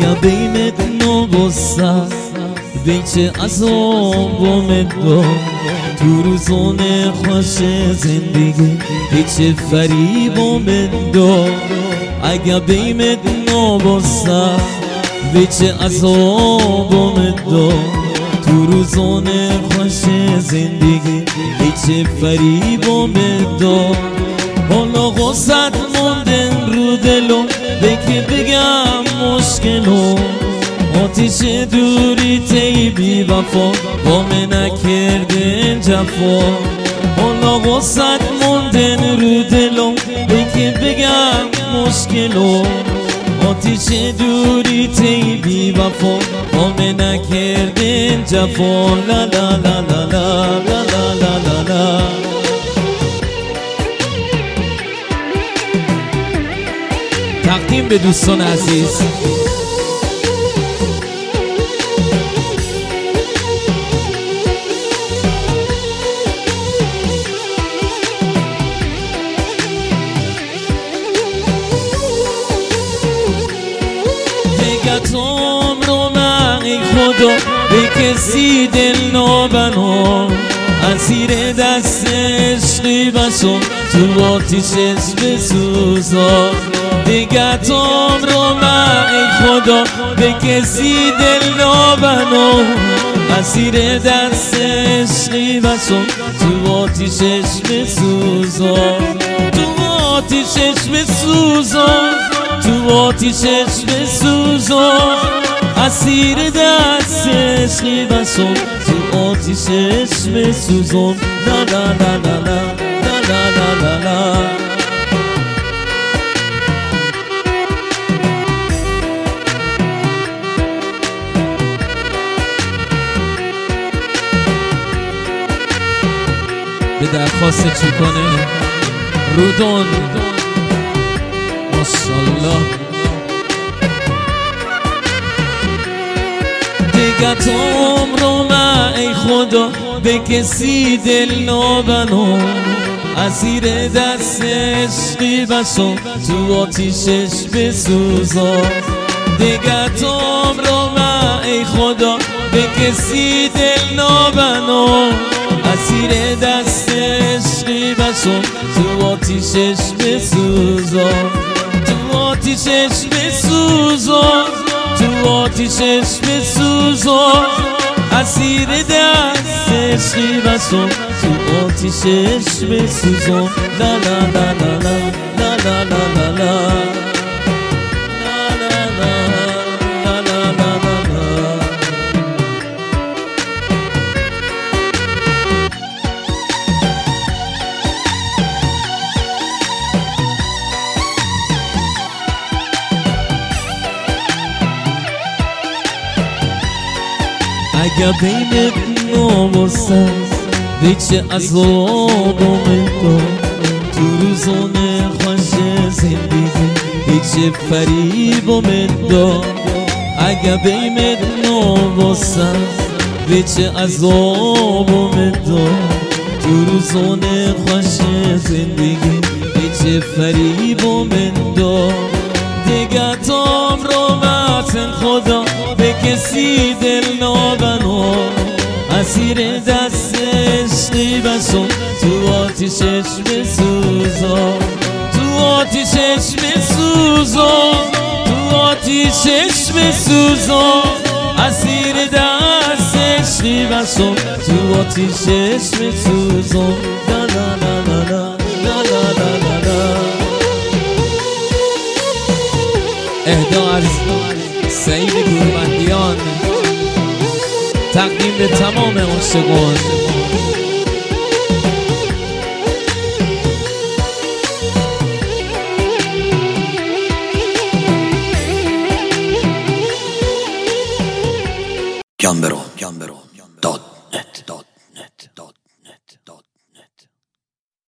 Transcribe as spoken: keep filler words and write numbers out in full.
اگر بیمت نبستم بیچه عذاب و مدام تو روزان خوش زندگی هیچ فریب و مدام اگر بیمت نبستم بیچه عذاب و مدام تو روزان خوش زندگی هیچ فریب و مدام حالا غصت موندن رو دلم بگی بگم مشکلو آتیش دوری تی بی وفا با من نکردن جفا حالا غصت موندن رو دلم بگی بگم مشکلو آتیش دوری تی بی وفا با من نکردن جفا لا لا لا لا لا لا لا لا لا تقدیم به دوستان عزیز دیگه توم رو من ای خدا به کسی دل نابنام اسیر دست عشقی بشم تو آتیشش بسوزم دیگه توم رو من ای خدا به کسی دل نابنام اسیر دست عشقی بشم تو آتیشش بسوزم تو آتیشش بسوزم تو آتیشش بسوزم اسیر دست عشقی بشم تو آتیشش بسوزم لا لا لا لا لا لا لا لا لا به درخواست چوپانه رودون ماشالله دیگه توم رو من ای خدا به کسی دل نابنام اسیر دست عشقی بشم تو آتیشش بسوزم دیگه توم رو من ای خدا به کسی دل نابنام اسیر دست عشقی بشم تو آتیشش بسوزم تو آتیشش بسوزم تو آتیشش بسوزم اسیر دست عشقی بشم تو آتیشش بسوزم لا لا لا لا لا لا لا لا لا اگر بیمت نبستم بیچه عذاب و مدام تو روزان خوش زندگی هیچ فریب و مدام اگر بیمت نبستم بیچه عذاب و مدام تو روزان خوش زندگی هیچ فریب و مدام دیگه توم رو متن خدا به کسی دل نابنام اسیر دست عشقی بشم تو آتیشش بسوزم تو آتیشش بسوزم تو آتیشش بسوزم اسیر دست عشقی بشم تو آتیشش بسوزم لا لا لا لا لا لا لا لا اهدا از سعید گروهبندیان تقدیم به تمام عاشقان